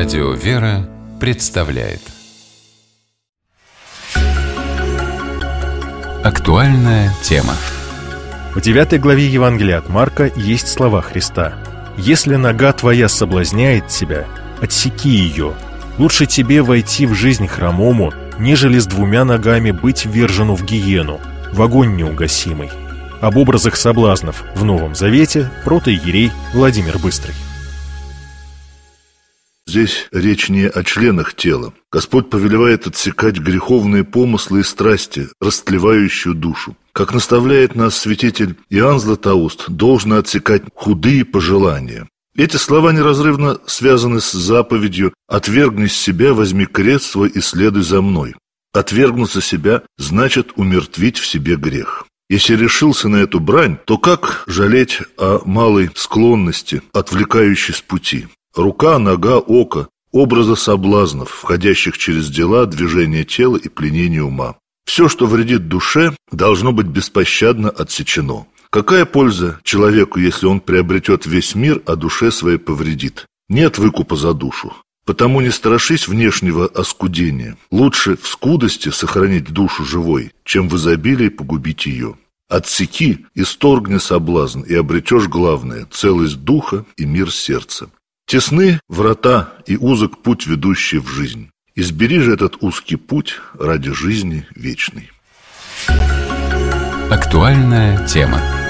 Радио «Вера» представляет Актуальная тема. В 9 главе Евангелия от Марка есть слова Христа: «Если нога твоя соблазняет тебя, отсеки ее. Лучше тебе войти в жизнь хромому, нежели с 2 ногами быть ввержену в гиену, в огонь неугасимый». Об образах соблазнов в Новом Завете протоиерей Владимир Быстрый. Здесь речь не о членах тела. Господь повелевает отсекать греховные помыслы и страсти, растлевающую душу. Как наставляет нас святитель Иоанн Златоуст, должно отсекать худые пожелания. Эти слова неразрывно связаны с заповедью «Отвергни себя, возьми крест свой и следуй за мной». Отвергнуться себя значит умертвить в себе грех. Если решился на эту брань, то как жалеть о малой склонности, отвлекающей с пути? Рука, нога, око – образы соблазнов, входящих через дела, движение тела и пленение ума. Все, что вредит душе, должно быть беспощадно отсечено. Какая польза человеку, если он приобретет весь мир, а душе своей повредит? Нет выкупа за душу. Потому не страшись внешнего оскудения. Лучше в скудости сохранить душу живой, чем в изобилии погубить ее. Отсеки, исторгни соблазн, и обретешь главное – целость духа и мир сердца. Тесны врата и узок путь, ведущий в жизнь. Избери же этот узкий путь ради жизни вечной. Актуальная тема.